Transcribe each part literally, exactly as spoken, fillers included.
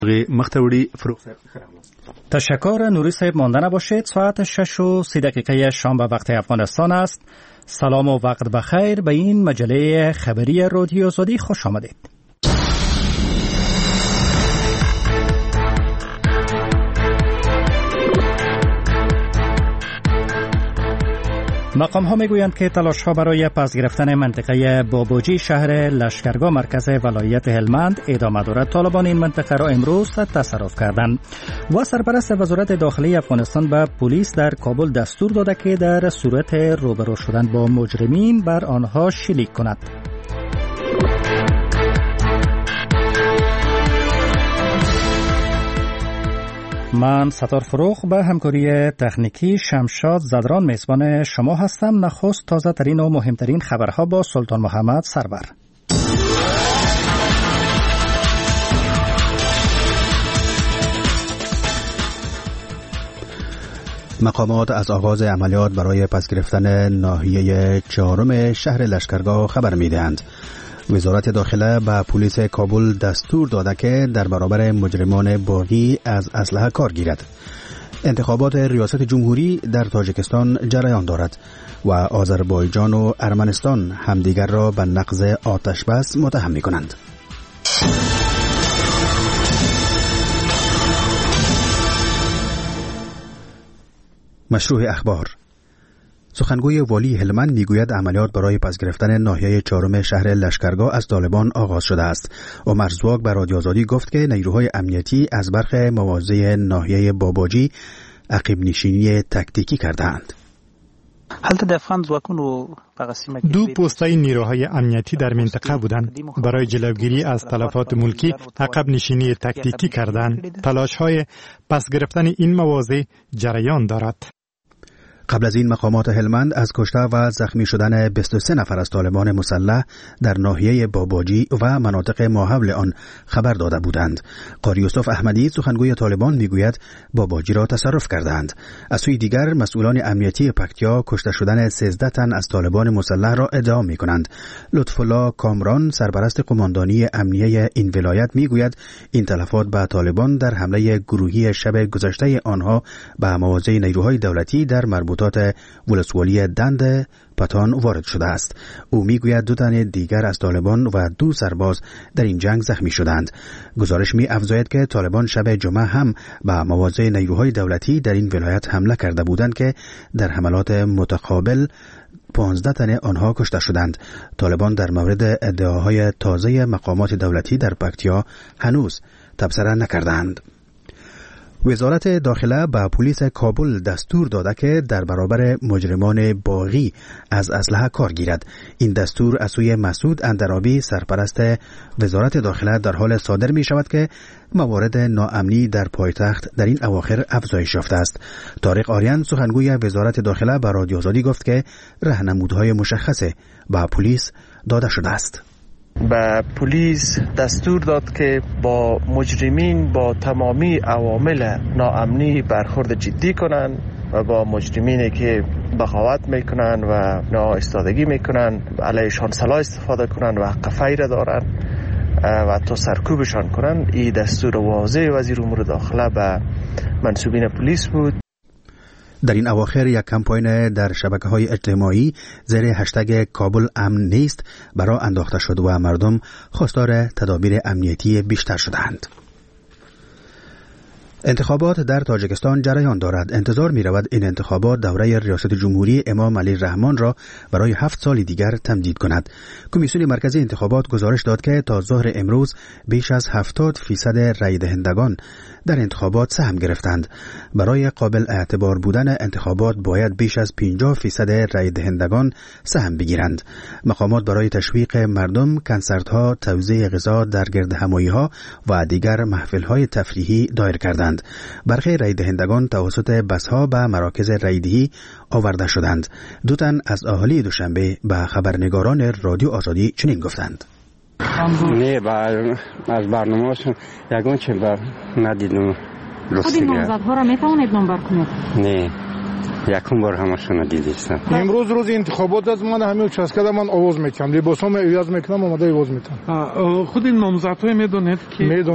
مختوری فروغ. تشکر نوری صاحب، مانده نباشید. ساعت شش و سی دقیقه شام به وقت افغانستان است. سلام و وقت بخیر. به این مجله خبری رادیو آزادی خوش آمدید. مقام ها می گویند که تلاش ها برای پس گرفتن منطقه بابوجی شهر لشکرگاه مرکز ولایت هلمند ادامه دارد. طالبان این منطقه را امروز تصرف کردند و سرپرست وزارت داخلی افغانستان به پلیس در کابل دستور داده که در صورت روبرو شدن با مجرمین بر آنها شلیک کند. من ستار فروغ به همکاری تکنیکی شمشاد زدران میزبان شما هستم. نخست تازه ترین و مهمترین خبرها با سلطان محمد سرور. مقامات از آغاز عملیات برای پس گرفتن ناحیه چهارم شهر لشکرگاه خبر میدهند. وزارت داخله به پلیس کابل دستور داده که در برابر مجرمان باغی از اسلحه کار گیرد. انتخابات ریاست جمهوری در تاجیکستان جریان دارد و آذربایجان و ارمنستان همدیگر را به نقض آتش بس متهم می‌کنند. مشروع اخبار. سخنگوی والی هلمند میگوید عملیات برای پس گرفتن ناحیه چهارم شهر لشکرگاه از طالبان آغاز شده است. عمر زواگ به رادیو آزادی گفت که نیروهای امنیتی از برخ مواضع ناحیه باباجی عقب نشینی تکتیکی کردند. دو پوسته نیروهای امنیتی در منطقه بودند. برای جلوگیری از تلفات ملکی عقب نشینی تکتیکی کردند. تلاش‌های پس گرفتن این مواضع جریان دارد. قبل از این مقامات هلمند از کشته و زخمی شدن بیست و سه نفر از طالبان مسلح در ناحیه باباجی و مناطق ماحول آن خبر داده بودند. قاری یوسف احمدی سخنگوی طالبان میگوید باباجی را تصرف کردند. از سوی دیگر مسئولان امنیتی پکتیا کشته شدن سیزده تن از طالبان مسلح را ادعا میکنند. لطف‌الله کامران سرپرست قماندانی امنیه این ولایت میگوید این تلفات به طالبان در حمله گروهی شب گذشته آنها به مواضع نیروهای دولتی در مربوط ولسوالی دند پتان وارد شده است. او میگوید دو تن دیگر از طالبان و دو سرباز در این جنگ زخمی شدند. گزارش می افزاید که طالبان شب جمعه هم به مواضع نیروهای دولتی در این ولایت حمله کرده بودند که در حملات متقابل پانزده تن آنها کشته شدند. طالبان در مورد ادعاهای تازه مقامات دولتی در پکتیا هنوز تبصره نکردند. وزارت داخله به پلیس کابل دستور داده که در برابر مجرمان باغی از اسلحه کار گیرد. این دستور از سوی مسعود اندرابی سرپرست وزارت داخله در حال صادر می شود که موارد ناامنی در پایتخت در این اواخر افزایش یافته است. طارق آریان سخنگوی وزارت داخله به رادیو آزادی گفت که راهنمودهای مشخص به پلیس داده شده است. به پلیس دستور داد که با مجرمین با تمامی عوامل ناامنی برخورد جدی کنند و با مجرمینی که بغاوت میکنن و ناایستادگی میکنن علیشان سلاح استفاده کنن و حق فیر دارن و تا سرکوبشان کنن. این دستور واضح وزیر امور داخله به منصوبین پلیس بود. در این اواخر یک کمپاین در شبکه‌های اجتماعی زیر هشتگ کابل امن نیست برای انداخته شد و مردم خواستار تدابیر امنیتی بیشتر شدند. انتخابات در تاجیکستان جریان دارد. انتظار می رود این انتخابات دوره ریاست جمهوری امام علی رحمان را برای هفت سال دیگر تمدید کند. کمیسیون مرکزی انتخابات گزارش داد که تا ظهر امروز بیش از هفتاد فیصد رای دهندگان در انتخابات سهم گرفتند. برای قابل اعتبار بودن انتخابات باید بیش از پنجاه فیصد رای دهندگان سهم بگیرند. مقامات برای تشویق مردم کنسرت‌ها، توزیع غذا در گردهمایی‌ها و دیگر محفل‌های تفریحی دایر کردند. برخی رای دهندگان توسط بس‌ها به مراکز رایدهی آورده شدند. دو تن از اهالی دوشنبه به خبرنگاران رادیو آزادی چنین گفتند: نه با از برنامه‌شون یگان چه بر ندیدم. خود نامزدها را میتوانید نمبر کنید؟ نه یکم بار همشون دیدیستم. امروز روز انتخابات از من همه چسکده من آواز میکنم. لباسام عوض میکنم، آماده آواز میتونم. خود این نامزدها میدونید که میدونم.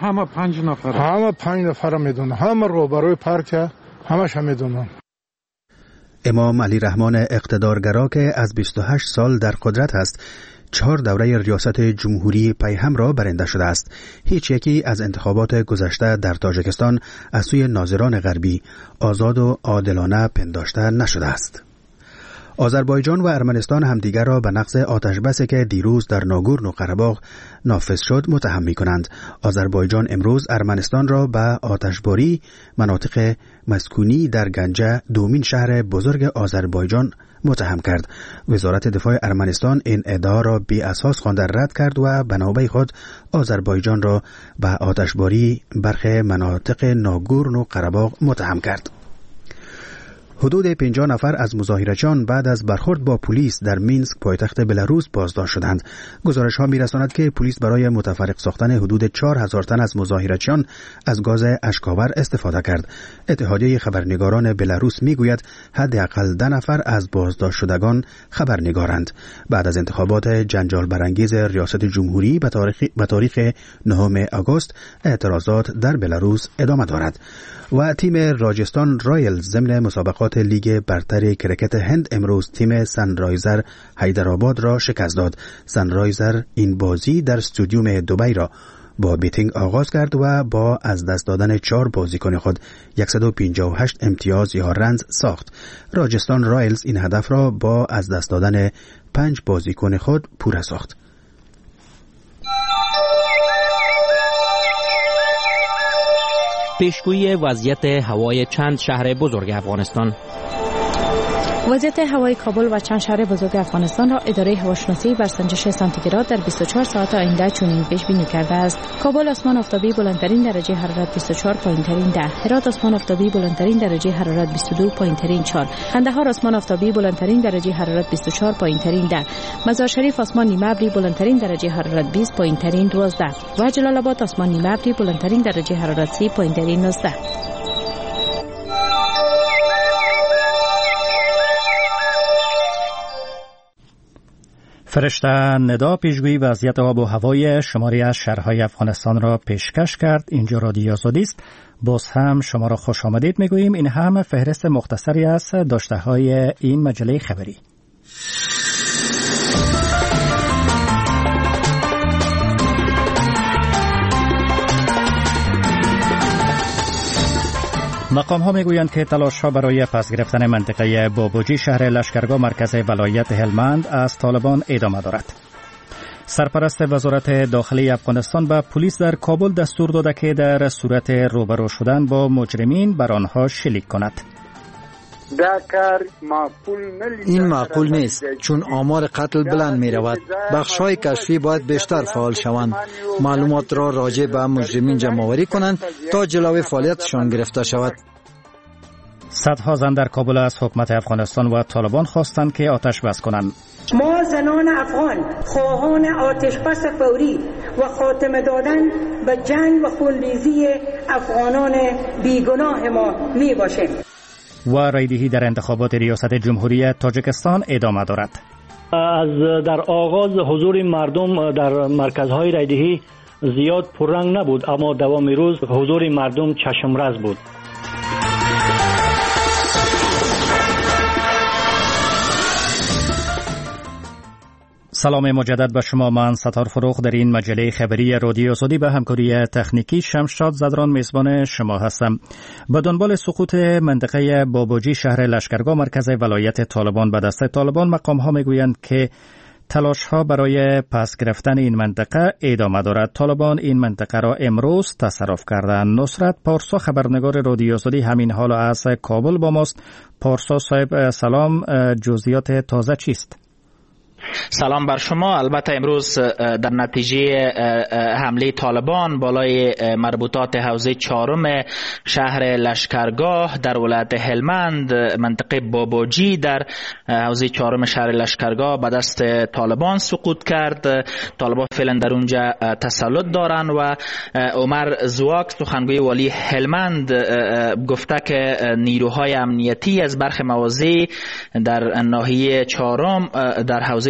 همه پنج نفر همه پنج نفر میدونن، همه روبروی پارک همش هم میدونن. امام علی رحمان اقتدارگرا که از بیست و هشت سال در قدرت است، چهار دوره ریاست جمهوری پیهم را برنده شده است. هیچ یکی از انتخابات گذشته در تاجیکستان از سوی ناظران غربی آزاد و عادلانه پنداشته نشده است. آذربایجان و ارمنستان همدیگر را به نقض آتشبسی که دیروز در ناگورنو قره‌باغ نافذ شد متهم می‌کنند. آذربایجان امروز ارمنستان را به آتشباری مناطق مسکونی در گنجه، دومین شهر بزرگ آذربایجان، متهم کرد. وزارت دفاع ارمنستان این ادعا را بی اساس خوانده رد کرد و به نوبه خود آذربایجان را به آتشباری برخی مناطق ناگورنو قره‌باغ متهم کرد. حدود پنجاه نفر از مظاهرچیان بعد از برخورد با پلیس در مینسک پایتخت بلاروس بازداشت شدند. گزارش ها می‌رساند که پلیس برای متفرق ساختن حدود چهار هزار تن از مظاهرچیان از گاز اشک‌آور استفاده کرد. اتحادیه خبرنگاران بلاروس میگوید حداقل ده نفر از بازداشت شدگان خبرنگارند. بعد از انتخابات جنجال برانگیز ریاست جمهوری به تاریخ به تاریخ نهم آگوست، اعتراضات در بلاروس ادامه دارد. و تیم راجستان رایلز ضمن مسابقات لیگ برتر کرکت هند امروز تیم سنرایزر حیدرآباد را شکست داد. سنرایزر این بازی در استادیوم دبی را با بیتینگ آغاز کرد و با از دست دادن چهار بازیکن خود صد و پنجاه و هشت امتیاز یا رنز ساخت. راجستان رایلز این هدف را با از دست دادن پنج بازیکن خود پوره ساخت. پیشگویی وضعیت هوای چند شهر بزرگ افغانستان. وضعیت هوای کابل و چند شهر بزرگ افغانستان را اداره هواشناسی بر سنجش سانتیگراد در بیست و چهار ساعت آینده چنین پیش بینی کرده است: کابل آسمان آفتابی بلندترین درجه حرارت بیست و چهار، پایینترین ده. هرات آسمان آفتابی بلندترین درجه حرارت بیست و دو، پایینترین چهار. قندهار آسمان آفتابی بلندترین درجه حرارت بیست و چهار، پایینترین ده. مزار شریف آسمان نیمه ابری بلندترین درجه حرارت بیست، پایینترین دوازده. و جلال آباد آسمان نیمه ابری بلندترین درجه حرارت سی، پایینترین نوزده. فرشته ندا پیشگویی وضعیت آب و هوای شماری از شهرهای افغانستان را پیشکش کرد. اینجا رادیو آزادی است. باز هم شما را خوش آمدید میگوییم. این هم فهرست مختصری از داشته های این مجله خبری. مقام ها میگویند که تلاش ها برای پس گرفتن منطقه بابوجی شهر لشکرگاه مرکز ولایت هلمند از طالبان ادامه دارد. سرپرست وزارت داخلی افغانستان به پلیس در کابل دستور داده که در صورت روبرو شدن با مجرمین بر آنها شلیک کند. این معقول نیست، چون آمار قتل بلند می رود. بخش‌های کشفی باید بیشتر فعال شوند، معلومات را راجع به مجرمین جمع آوری کنند تا جلوی فعالیتشان گرفته شود. صدها زن در کابل از حکومت افغانستان و طالبان خواستند که آتش بس کنند. ما زنان افغان خواهان آتش بس فوری و خاتمه دادن به جنگ و خونریزی افغانان بیگناه ما می باشیم. و رایدهی در انتخابات ریاست جمهوری تاجیکستان ادامه دارد. از در آغاز حضور مردم در مرکزهای رایدهی زیاد پررنگ نبود، اما دوام روز حضور مردم چشمرس بود. سلام مجدد به شما. من ستار فروخ در این مجله خبری رادیو آزادی به همکاری تکنیکی شمشاد زدران میزبان شما هستم. به دنبال سقوط منطقه بابوجی شهر لشکرگاه مرکز ولایت طالبان به دست طالبان، مقام ها میگویند که تلاش ها برای پس گرفتن این منطقه ادامه دارد. طالبان این منطقه را امروز تصرف کردند. نصرت پارسا خبرنگار رادیو آزادی همین حال از کابل با ماست. پارسا صاحب سلام، جزئیات تازه چیست؟ سلام بر شما. البته امروز در نتیجه حمله طالبان بالای مربوطات حوزه چهارم شهر لشکرگاه در ولایت هلمند، منطقه بابوجی در حوزه چهارم شهر لشکرگاه به دست طالبان سقوط کرد. طالبان فعلا در اونجا تسلط دارن و عمر زواک سخنگوی والی هلمند گفته که نیروهای امنیتی از برخی مواضع در ناحیه چهارم در حوزه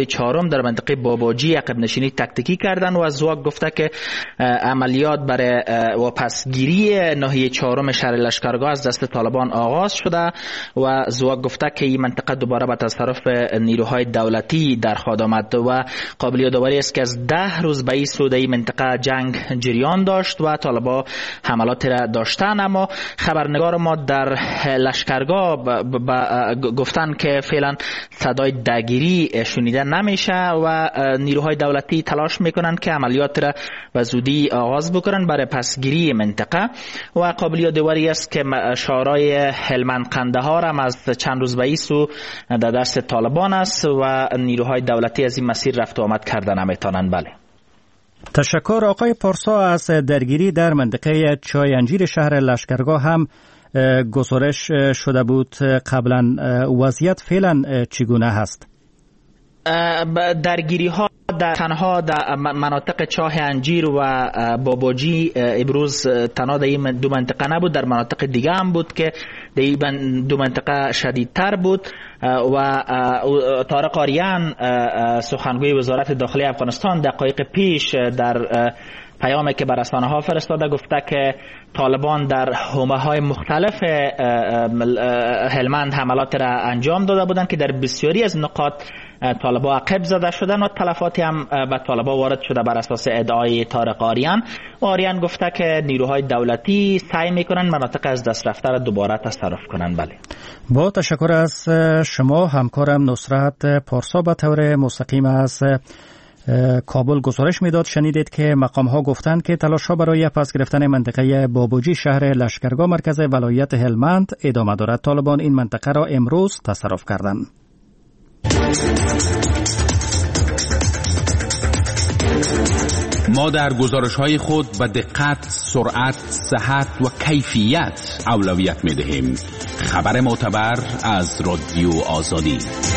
حوزه چهارم در منطقه باباجی عقب نشینی تکتیکی کردن و از زواگ گفته که عملیات برای واپسگیری ناحیه چهارم شهر لشکرگاه از دست طالبان آغاز شده و زواگ گفته که این منطقه دوباره به تصرف نیروهای دولتی در خواهد آمد و قابل یادآوری است که از ده روز به این سود این منطقه جنگ جریان داشت و طالبان حملات را داشتن. اما خبرنگار ما در لشکرگاه گفتن که فعلا صدای درگیری شنیده نمیشه و نیروهای دولتی تلاش میکنن که عملیات را به زودی آغاز بکنن برای پسگیری منطقه و قابل یادآوری است که شورای هلمند قندهار هم از چند روز به این سو در دست طالبان است و نیروهای دولتی از این مسیر رفت و آمد کردن نمیتونن. بله، تشکر آقای پارسا. از درگیری در منطقه چای انجیر شهر لشکرگاه هم گزارش شده بود قبلا. وضعیت فعلا چگونه هست؟ درگیری ها در تنها در مناطق چاه انجیر و باباجی امروز تنها در این دو منطقه نبود، در مناطق دیگه هم بود که در این دو منطقه شدیدتر بود و طارق آریان سخنگوی وزارت داخلی افغانستان دقایق پیش در پیامی که بر رسانه ها فرستاده گفته که طالبان در حومه های مختلف هلمند حملات را انجام داده بودند که در بسیاری از نقاط طالبان عقب زده شدن و تلفاتی هم به طالبان وارد شده بر اساس ادعای طارق آریان. و آریان گفته که نیروهای دولتی سعی میکنن مناطق از دست رفته را دوباره تصرف کنن. بله، با تشکر از شما همکارم نصرت پارسا به طور مستقیم از کابل گزارش میداد. شنیدید که مقام ها گفتند که تلاش ها برای پس گرفتن منطقه بابوجی شهر لشکرگاه مرکز ولایت هلمند ادامه دارد. طالبان این منطقه را امروز تصرف کردند. ما در گزارش های خود به دقت، سرعت، صحت و کیفیت اولویت می دهیم. خبر معتبر از رادیو آزادی.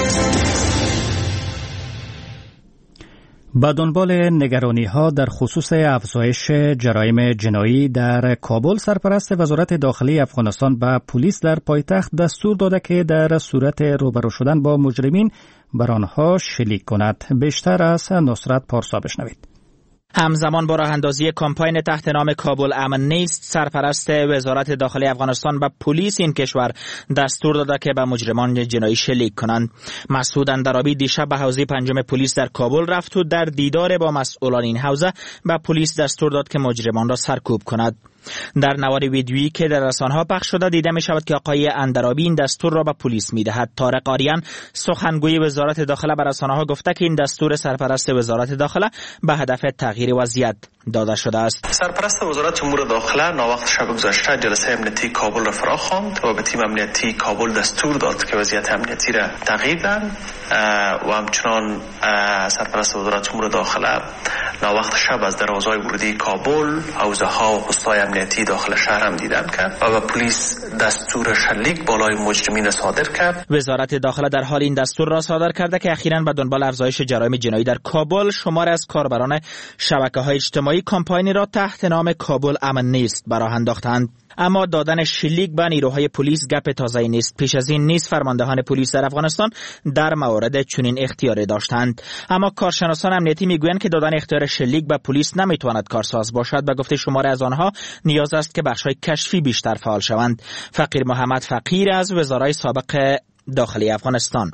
با دنبال نگرانی ها در خصوص افزایش جرایم جنایی در کابل، سرپرست وزارت داخلی افغانستان به پلیس در پایتخت دستور داده که در صورت روبرو شدن با مجرمین بر آنها شلیک کند. بیشتر از نصرت پارسا بشنوید. همزمان با راه اندازی کمپاین تحت نام کابل امن نیست، سرپرست وزارت داخلی افغانستان به پلیس این کشور دستور داده که به مجرمان جنایی شلیک کنند. مسعود اندرابی دیشب به حوزه پنجم پلیس در کابل رفت و در دیدار با مسئولان این حوزه به پلیس دستور داد که مجرمان را سرکوب کند. در نوار ویدیویی که در رسانه‌ها پخش شده دیده می شود که آقای اندرابی این دستور را به پلیس می دهد. طارق آریان سخنگوی وزارت داخله به رسانه‌ها گفته که این دستور سرپرست وزارت داخله به هدف تغییر وضعیت داده شده است. سرپرست وزارت امور داخله ناوقت شب گذشته جلسه امنیتی کابل را فرا خواند و به تیم امنیتی کابل دستور داد که وضعیت امنیتی را تغییر دهند و همچنان سرپرست وزارت امور داخله ناوقت شب از دروازه‌های ورودی کابل حوزه‌ها و پست‌های امنیتی داخل شهر هم دیدن کرد و به پلیس دستور شلیک بالای مجرمین صادر کرد. وزارت داخله در حال این دستور را صادر کرده که اخیراً به دنبال افزایش جرایم جنایی در کابل شمار از کاربران شبکه‌های اجتماعی کمپاینی را تحت نام کابل امن نیست براه انداختند. اما دادن شلیک به نیروهای پلیس گپ تازه‌ای نیست. پیش از این نیز فرماندهان پلیس در افغانستان در موارد چنین اختیاری داشتند. اما کارشناسان امنیتی میگویند که دادن اختیار شلیک به پلیس نمیتواند کارساز باشد. به گفته شمار از آنها نیاز است که بخش‌های کشفی بیشتر فعال شوند. فقیر محمد فقیر از وزرای سابق داخلی افغانستان: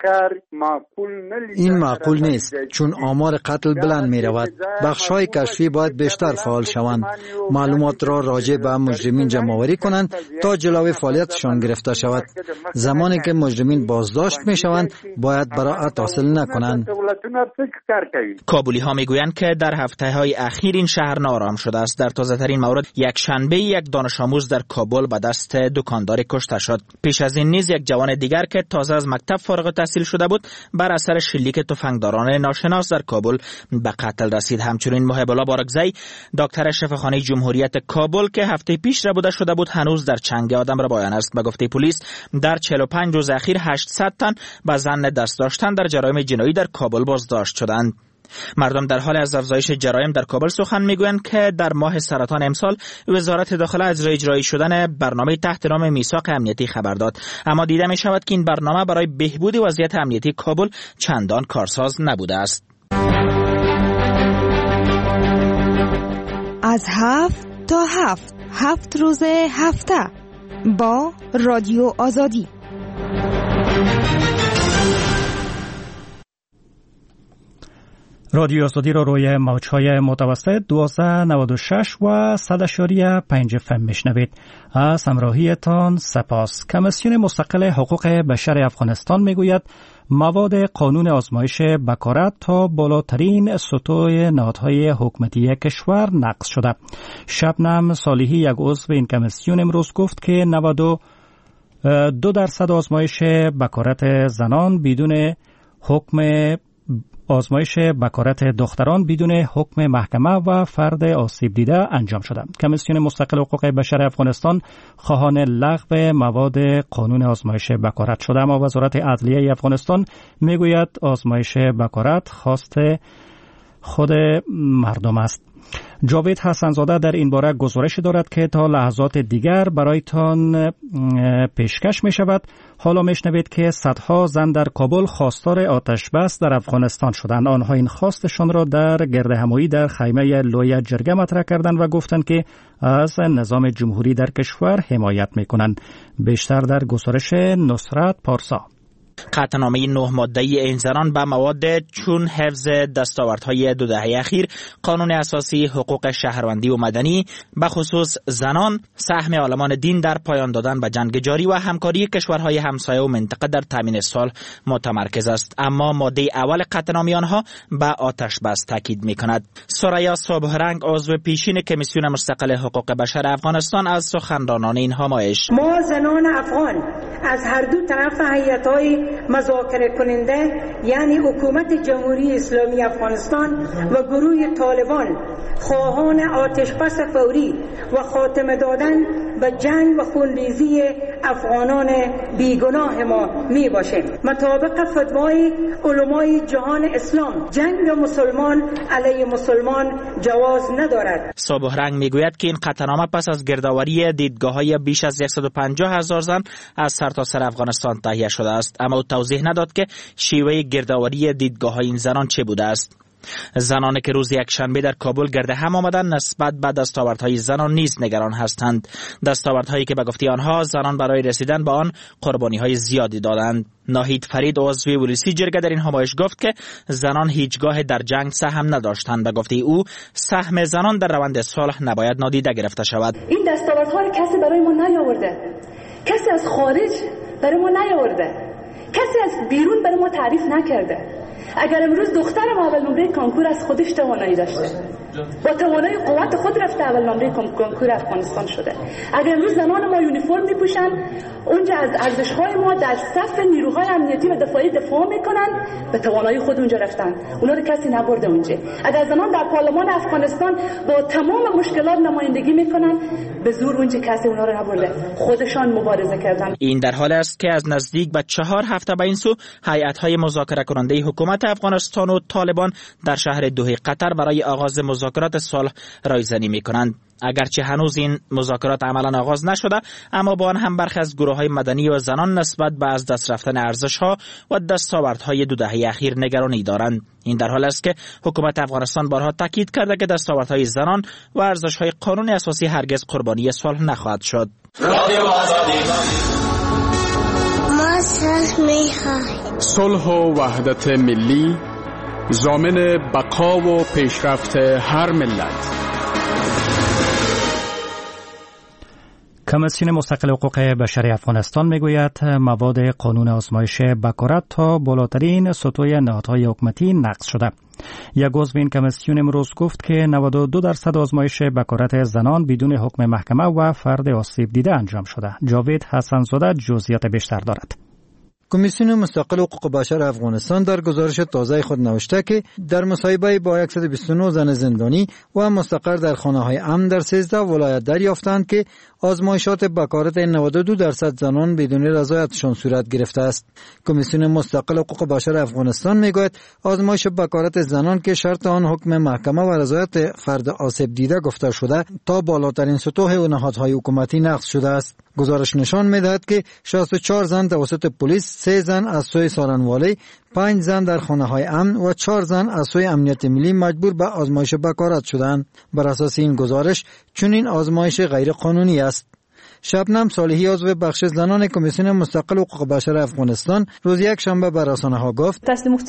این معقول نیست چون آمار قتل بلند می رود. بخش های کشفی باید بیشتر فعال شوند، معلومات را راجع به مجرمین جمع آوری کنند تا جلوی فعالیتشان گرفته شود. زمانی که مجرمین بازداشت می شوند باید براءت حاصل نکنند. کابلی ها می گویند که در هفته های اخیر این شهر نارام شده است. در تازه ترین مورد یک شنبه یک دانش آموز در کابل به دست دکاندار کشته شد. پیش از این نیز یک جوان دیگر که تازه از مکتب فارغ التحصیل شده بود بر اثر شلیک تفنگداران ناشناس در کابل به قتل رسید. همچنین محب الله بارکزی دکتر شفاخانه جمهوریت کابل که هفته پیش ربوده شده بود هنوز در چنگ آدم ربایان است. به گفته پلیس در چهل و پنج روز اخیر هشتصد تن به ظن دست داشتن در جرایم جنایی در کابل بازداشت شدند. مردم در حال از افزایش جرایم در کابل سخن میگویند که در ماه سرطان امسال وزارت داخله از اجرایی شدن برنامه تحت نام میثاق امنیتی خبر داد، اما دیده می شود که این برنامه برای بهبود وضعیت امنیتی کابل چندان کارساز نبوده است. از هفت تا هفت هفت روز هفته با رادیو آزادی. رادیو آزادی را روی موج‌های متوسط دوازده نود و شش و صد اشاری پنج اف ام میشنوید. از همراهیتان سپاس. کمیسیون مستقل حقوق بشر افغانستان میگوید مواد قانون آزمایش بکارت تا بالاترین سطوح نهادهای حکومتی کشور نقض شده. شبنم صالحی، یک عضو این کمیسیون، امروز گفت که نود و دو درصد آزمایش بکارت زنان بدون حکم آزمایش بکارت دختران بدون حکم محکمه و فرد آسیب دیده انجام شده. کمیسیون مستقل حقوق بشر افغانستان خواهان لغو مواد قانون آزمایش بکارت شده، اما وزارت عدلیه افغانستان میگوید آزمایش بکارت خواست خود مردم است. جاوید حسنزاده در این باره گزارش دارد که تا لحظات دیگر برایتان پیشکش می شود. حالا می شنوید که صدها زن در کابل خواستار آتش بس در افغانستان شدند. آنها این خواستشان را در گرد همایی در خیمه لوی جرگه مطرح کردند و گفتند که از نظام جمهوری در کشور حمایت می کنند. بیشتر در گزارش نصرت پارسا. قطعنامه نه ماده‌ای این زنان به مواد چون حفظ دستاوردهای دو دهه اخیر، قانون اساسی حقوق شهروندی و مدنی، به خصوص زنان، سهم عالمان دین در پایان دادن به جنگ جاری و همکاری کشورهای همسایه و منطقه در تامین صلح متمرکز است. اما ماده اول قطعنامه آنها به آتش بس تاکید می‌کند. سریا صبحرنگ، عضو پیشین کمیسیون مستقل حقوق بشر افغانستان، از سخنرانان این همایش: ما زنان افغان از هر دو طرف هیئت‌های مذاکره کننده یعنی حکومت جمهوری اسلامی افغانستان و گروه طالبان خواهان آتشبس فوری و خاتمه دادن به جنگ و خونریزی افغانان بیگناه ما می باشیم. مطابق فتوای علمای جهان اسلام، جنگ مسلمان علیه مسلمان جواز ندارد. صبحرنگ میگوید که این قطعنامه پس از گردآوری دیدگاه‌های بیش از صد و پنجاه هزار زن از سرتاسر افغانستان تهیه شده است، اما او توضیح نداد که شیوه گردآوری دیدگاه‌های این زنان چه بوده است. زنانی که روز یکشنبه در کابل گرد هم آمدند نسبت به دستاوردهای زنان نیز نگران هستند. دستاوردهایی که به گفته آنها زنان برای رسیدن به آن قربانی‌های زیادی دادند. ناهید فرید، عضو ولسی جرگه، در این همایش گفت که زنان هیچگاه در جنگ سهم نداشتند. به گفته او سهم زنان در روند صلح نباید نادیده گرفته شود. این دستاوردها را کسی برای ما نیاورده، کسی از خارج برای ما نیاورده، کسی از بیرون برای ما تعریف نکرده. اگر امروز دخترم اول نمره کنکور از خودش توانایی داشته، با توانایی قوت خود رفته اول نمره کنکور افغانستان شده، اگر امروز زنان ما یونیفرم میپوشن، اونجا از ارزش‌های ما در صف نیروهای امنیتی و دفاعی دفاع میکنن، به توانایی خود اونجا رفتن، اونا رو کسی نبرده اونجا. اگر زنان در پارلمان افغانستان با تمام مشکلات نمایندگی میکنن، به زور اونجا کسی اونا رو نبرده، خودشان مبارزه کردن. این در حالی است که از نزدیک به چهار هفته به این سو هیئت‌های مذاکره کننده حکومت افغانستان و طالبان در شهر دوحه قطر برای آغاز مذاکرات صلح رایزنی می‌کنند. اگرچه هنوز این مذاکرات عملاً آغاز نشده، اما با آن هم برخی از گروه‌های مدنی و زنان نسبت به از دست رفتن ارزش‌ها و دستاوردهای دو دهه اخیر نگرانی دارند. این در حال است که حکومت افغانستان بارها تاکید کرده که دستاوردهای زنان و ارزش‌های قانون اساسی هرگز قربانی صلح نخواهد شد. رادیو آزادی. ما صلح می‌خواهیم. صلح و وحدت ملی ضامن بقا و پیشرفت هر ملت. کمیسیون مستقل حقوق بشر افغانستان میگوید مواد قانون آزمایش بکارت تا بالاترین سطوح نهادهای حکومتی نقض شده. یک عضو این کمیسیون امروز گفت که نود و دو درصد آزمایش بکارت زنان بدون حکم محکمه و فرد آسیب دیده انجام شده. جاوید حسنزاده جزئیات بیشتر دارد. کمیسیون مستقل حقوق بشر افغانستان در گزارش تازه خود نوشته که در مصاحبه با صد و بیست و نه زن زندانی و مستقر در خانه‌های امن در سیزده ولایت دریافتند که آزمایشات بکارت نود و دو درصد زنان بدون رضایتشان صورت گرفته است. کمیسیون مستقل حقوق بشر افغانستان میگوید آزمایش بکارت زنان که شرط آن حکم محکمه و رضایت فرد آسیب دیده گفته شده تا بالاترین سطوح و نهادهای حکومتی نقض شده است. گزارش نشان می‌دهد که شصت و چهار زن توسط پلیس، سه زن از سوی سارنوالی، پنج زن در خانه‌های امن و چهار زن از سوی امنیت ملی مجبور به آزمایش بکارت شدند. بر اساس این گزارش چنین آزمایش غیر قانونی است. شبنم صالحی عضو بخش زنان کمیسیون مستقل حقوق بشر افغانستان روز یک شنبه به رسانه‌ها گفت: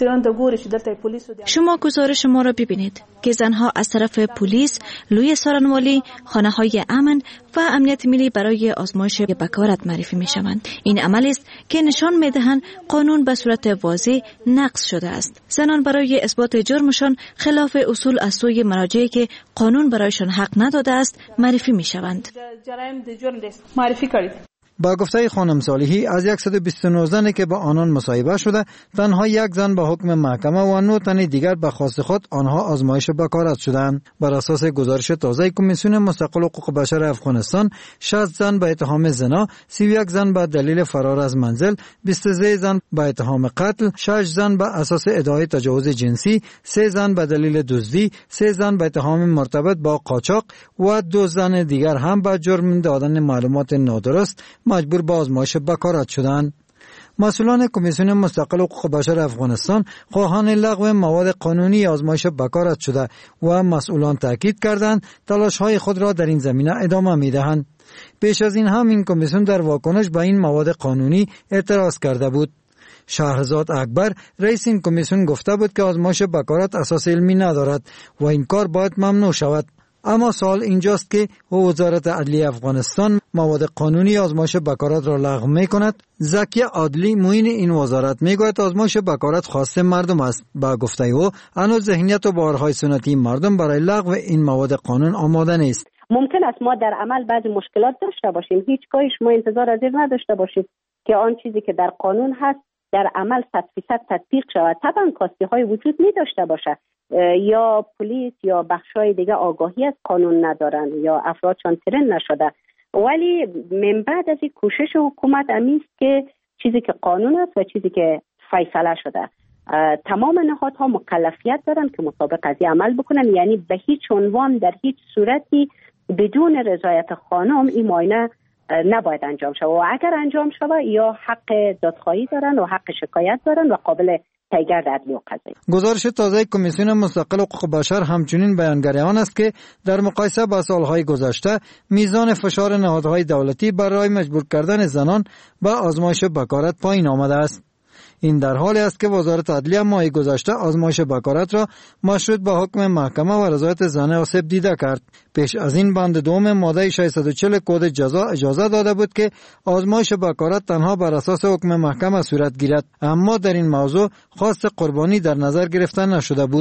شما گزارش ما را ببینید که زنها از طرف پلیس، لوی سارنوالی، خانه‌های امن و امنیت ملی برای آزمایش بکارت معرفی می‌شوند. این عملی است که نشان می‌دهند قانون به صورت واضح نقض شده است. زنان برای اثبات جرمشان خلاف اصول از سوی مراجعی که قانون برایشان حق نداده است معرفی می‌شوند. معرفی کردید. با گفته خانم صالحی از صد و بیست و نه زنی که با آنان مصاحبه شده تنها یک زن به حکم محکمه و نه تن دیگر به خواست خود آنها آزمایش بکارت شدند. بر اساس گزارش تازه کمیسیون مستقل حقوق بشر افغانستان شصت زن به اتهام زنا، سی و یک زن به دلیل فرار از منزل، بیست و سه زن به اتهام قتل، شش زن به اساس ادعای تجاوز جنسی، سه زن به دلیل دزدی، سه زن به اتهام مرتبط با قاچاق و دو زن دیگر هم به جرم دادن معلومات نادرست مجبور به آزمایش بکارت شدند. مسئولان کمیسیون مستقل حقوق بشر افغانستان خواهان لغو مواد قانونی آزمایش بکارت شده و مسئولان تاکید کردند تلاش‌های خود را در این زمینه ادامه می‌دهند. پیش از این هم این کمیسیون در واکنش به این مواد قانونی اعتراض کرده بود. شهرزاد اکبر رئیس این کمیسیون گفته بود که آزمایش بکارت اساس علمی ندارد و این کار باید ممنوع شود. اما سوال اینجاست که وزارت عدلیه افغانستان مواد قانونی آزمایش بکارت را لغو می‌کند. زکی عادلی معین این وزارت میگوید آزمایش بکارت خاص مردم است. با گفته او هنوز ذهنیت و باورهای سنتی مردم برای لغو این مواد قانون آماده نیست. ممکن است ما در عمل بعضی مشکلات داشته باشیم، هیچگاهی شما انتظار از این نداشته باشید که آن چیزی که در قانون هست در عمل صد فیصد تطبیق شود. طبعا کاستی های وجود می داشته باشه، یا پلیس یا بخشای دیگه آگاهی از قانون ندارن یا افرادشان ترین نشده، ولی من بعد از این کوشش حکومت امیست که چیزی که قانون است و چیزی که فیصله شده تمام نهادها مکلفیت دارن که مطابق از این عمل بکنن، یعنی به هیچ عنوان در هیچ صورتی بدون رضایت خانم این معاینه نباید انجام شود و اگر انجام شود یا حق دادخواهی دارن و حق شکایت دارن و قابل پیگرد عدلی و قضایی. گزارش تازه کمیسیون مستقل حقوق بشر همچنین بیانگر آن است که در مقایسه با سالهای گذشته میزان فشار نهادهای دولتی برای مجبور کردن زنان به آزمایش بکارت پایین آمده است. این در حالی است که وزارت عدلیه ماه گذشته آزمایش بکارت را مشروط به حکم محکمه و رضایت زن آسیب دیده کرد. پیش از این بند دوم ماده ششصد و چهل کد جزا اجازه داده بود که آزمایش بکارت تنها بر اساس حکم محکمه صورت گیرد، اما در این موضوع خواست قربانی در نظر گرفته نشده بود.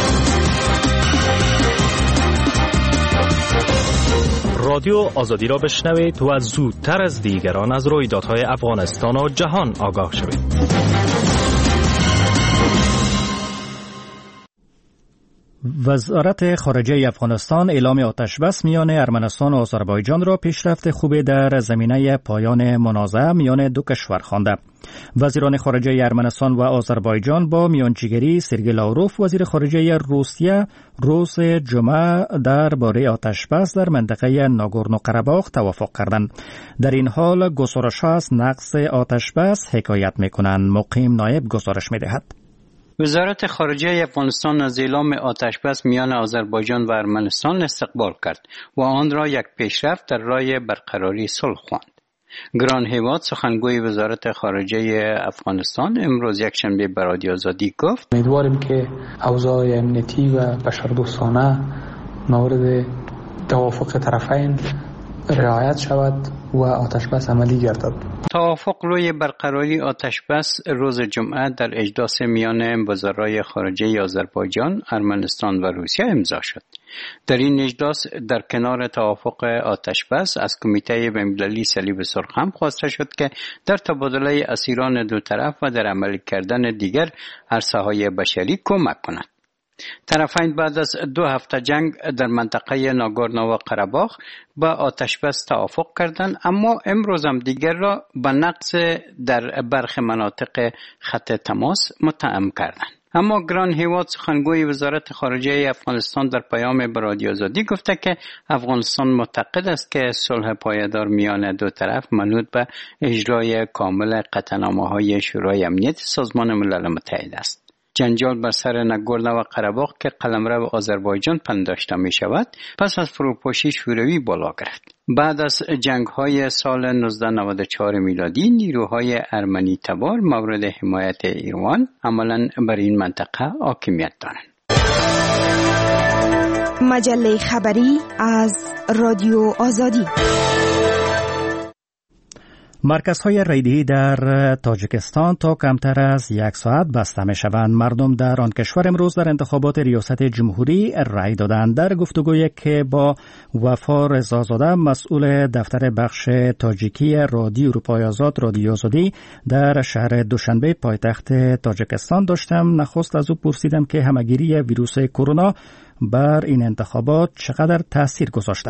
رادیو آزادی را بشنوید و زودتر از دیگران از رویدادهای افغانستان و جهان آگاه شوید. وزارت خارجه افغانستان اعلام آتش بس میان ارمنستان و آذربایجان را پیشرفت خوبی در زمینه پایان منازعه میان دو کشور خوانده. وزیران خارجه ارمنستان و آذربایجان با میانجیگری سرگئی لاوروف وزیر خارجه روسیه روز جمعه درباره آتش بس در منطقه ناگورنو قره‌باخ توافق کردند. در این حال گزارش‌ها از نقض آتش بس حکایت می‌کنند. مقیم نایب گزارش می‌دهد. وزارت خارجه افغانستان از اعلام آتش بس میان آذربایجان و ارمنستان استقبال کرد و آن را یک پیشرفت در راه برقراری صلح خواند. گران هیواد سخنگوی وزارت خارجه افغانستان امروز یکشنبه به رادیو آزادی گفت امیدواریم که اوضاع امنیتی و بشردوستانه مورد توافق طرفین رعایت شود و آتش بس عملی گردد. توافق روی برقراری آتش بس روز جمعه در اجلاس میان وزرای خارجه آذربایجان، ارمنستان و روسیه امضا شد. در این اجلاس در کنار توافق آتش بس از کمیته بین‌المللی صلیب سرخ هم خواسته شد که در تبادله اسیران دو طرف و در عملی کردن دیگر عرصه‌های بشری کمک کند. طرفین بعد از دو هفته جنگ در منطقه ناگورنو و قره‌باخ با آتش بس توافق کردند، اما امروز هم دیگر را به نقض در برخی مناطق خط تماس متهم کردند. اما گران هیواد سخنگوی وزارت خارجه افغانستان در پیام به رادیو آزادی گفته که افغانستان معتقد است که صلح پایدار میان دو طرف منوط به اجرای کامل قطعنامه‌های شورای امنیت سازمان ملل متحد است. جنجال بر سر ناگورنو و قره‌باخ که قلمرو آذربایجان پنداشته می شود پس از فروپاشی شوروی بالا گرفت. بعد از جنگ‌های سال نوزده نود و چهار میلادی نیروهای ارمنی تبار مورد حمایت ایران عملاً بر این منطقه حاکمیت دارند. مجله خبری از رادیو آزادی. مرکزهای ریدهی در تاجیکستان تا کمتر از یک ساعت بسته می شوند. مردم در آن کشور امروز در انتخابات ریاست جمهوری رای دادند. در گفتگویی که با وفا رضازاده مسئول دفتر بخش تاجیکی رادیو اروپای آزاد رادیو آزادی در شهر دوشنبه پایتخت تاجیکستان داشتم، نخست از او پرسیدم که همگیری ویروس کرونا بر این انتخابات چقدر تاثیر گذاشته.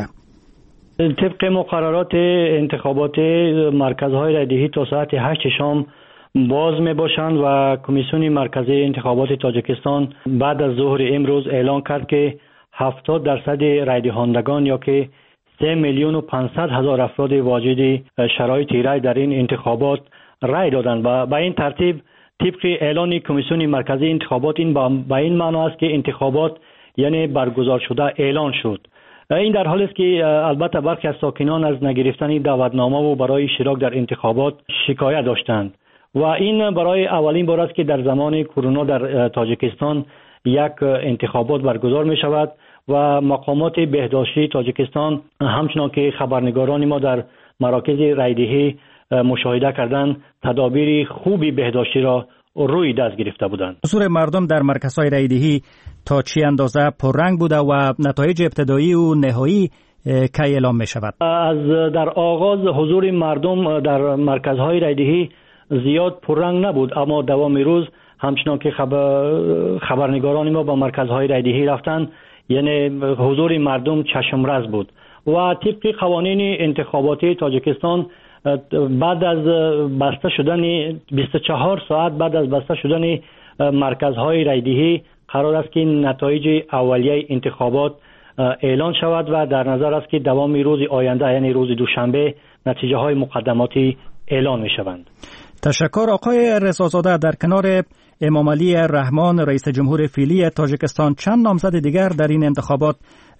طبق مقررات انتخابات مرکزهای رایدهی تا ساعت هشت شام باز می باشند و کمیسیون مرکزی انتخابات تاجیکستان بعد از ظهر امروز اعلان کرد که هفتاد درصد رایدهندگان یا که سه میلیون و پانصد هزار افراد واجد شرایط رای در این انتخابات رای دادند و به این ترتیب طبق اعلان کمیسیون مرکزی انتخابات این با این معنی است که انتخابات یعنی برگزار شده اعلان شد. این در حالی است که البته برخی از ساکنان از نگرفتن دعوتنامه و برای اشتراک در انتخابات شکایت داشتند و این برای اولین بار است که در زمان کرونا در تاجیکستان یک انتخابات برگزار می شود و مقامات بهداشتی تاجیکستان همچنان که خبرنگاران ما در مراکز رایدهی مشاهده کردند تدابیر خوبی بهداشتی را روی دست گرفته بودند. حضور مردم در مرکزهای رایدهی تا چی اندازه پررنگ بوده و نتایج ابتدایی و نهایی کی اعلام می شود؟ از در آغاز حضور مردم در مرکزهای رایدهی زیاد پررنگ نبود، اما دوام روز همچنان که خبر خبرنگاران ما با مرکزهای رایدهی رفتند یعنی حضور مردم چشمرس بود و طبق قوانین انتخاباتی تاجیکستان بعد از بسته شدن بیست و چهار ساعت بعد از بسته شدن مرکزهای رایدهی قرار است که نتایج اولیه انتخابات اعلان شود و در نظر است که دوام روز آینده یعنی روز دوشنبه نتیجه های مقدماتی اعلان می شوند. تشکر آقای رضازاده. در کنار امام علی رحمان رئیس جمهور فعلی تاجیکستان چند نامزد دیگر در این انتخابات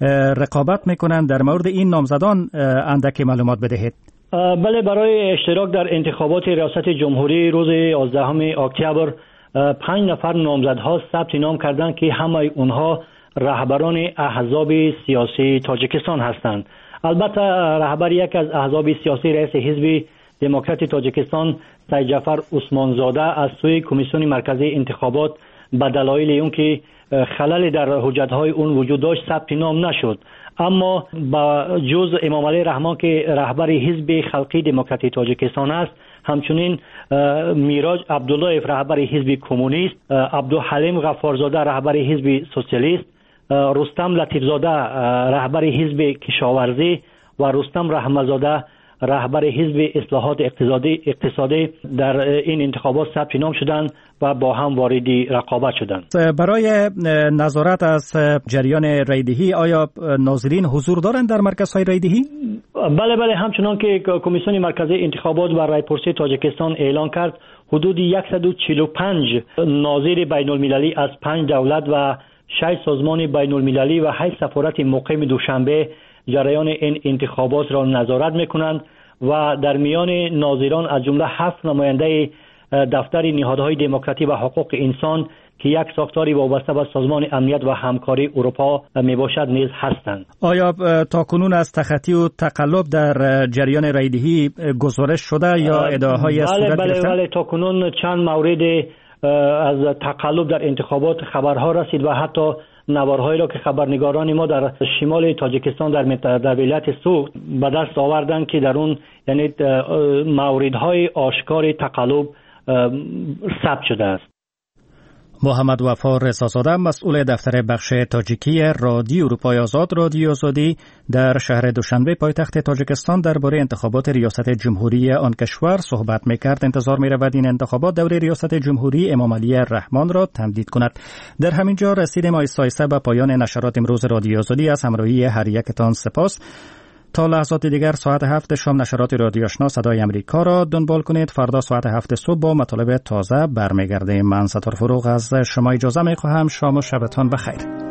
رقابت می کنند؟ در مورد این نامزدان اندکی معلومات بدهید. بله، برای اشتراک در انتخابات ریاست جمهوری روز یازدهم اکتبر پنج نفر نامزدها ثبت نام کردند که همه اونها رهبران احزاب سیاسی تاجیکستان هستند. البته رهبر یک از احزاب سیاسی رئیس حزب دموکرات تاجیکستان سید جعفر عثمانزاده از سوی کمیسیون مرکزی انتخابات به دلایل اون که خلل در حجت‌های اون وجود داشت ثبت نام نشد، اما با جز امام علی رحمان که رهبر حزب خلقی دموکراتی تاجیکستان است، همچنین میراج عبدالله رهبر حزب کمونیست، عبدالحلیم غفارزاده رهبر حزب سوسیالیست، رستم لطیفزاده رهبر حزب کشاورزی و رستم رحمتزاده رهبر حزب اصلاحات اقتصادی اقتصادی در این انتخابات ثبت نام شدند و با هم وارد رقابت شدند. برای نظارت از جریان رایدهی آیا ناظرین حضور دارند در مرکزهای رایدهی؟ بله بله، همچنان که کمیسیون مرکزی انتخابات و رایپرسی تاجیکستان اعلان کرد حدود صد و چهل و پنج ناظر بین المللی از پنج دولت و شش سازمان بین المللی و هشت سفارت مقیم دوشنبه جریان این انتخابات را نظارت میکنند و در میان ناظران از جمله هفت نماینده دفتر نهادهای دموکراسی و حقوق انسان، که یک ساختاری وابسته به سازمان امنیت و همکاری اروپا می باشد نیز هستند. آیا تاکنون از تخطی و تقلب در جریان رایدهی گزارش شده یا ادعاهای بله صورت بله گرفتن؟ بله تاکنون چند مورد از تقلب در انتخابات خبرها رسید و حتی نوارهایی را که خبرنگاران ما در شمال تاجیکستان در منطقه در ولایت سوخت به دست آوردند که در اون یعنی موردهای آشکار تقلب ثبت شده است. محمد وفا رضازاده مسئول دفتر بخش تاجیکی رادیو اروپای آزاد رادیو آزادی در شهر دوشنبه پایتخت تاجیکستان درباره انتخابات ریاست جمهوری آن کشور صحبت می‌کرد. انتظار می‌رود این انتخابات دوره ریاست جمهوری امام علی رحمان را تمدید کند. در همین جا رسیدیم آیسته آیسته به پایان نشرات امروز رادیو آزادی. از همراهی هر یکتان سپاس. تا لحظات دیگر ساعت هفت شام نشرات رادیو آشنا صدای امریکا را دنبال کنید. فردا ساعت هفت صبح با مطالب تازه برمیگردیم. من ستار فروغ از شما اجازه می‌خواهم. شام و شبتان بخیر.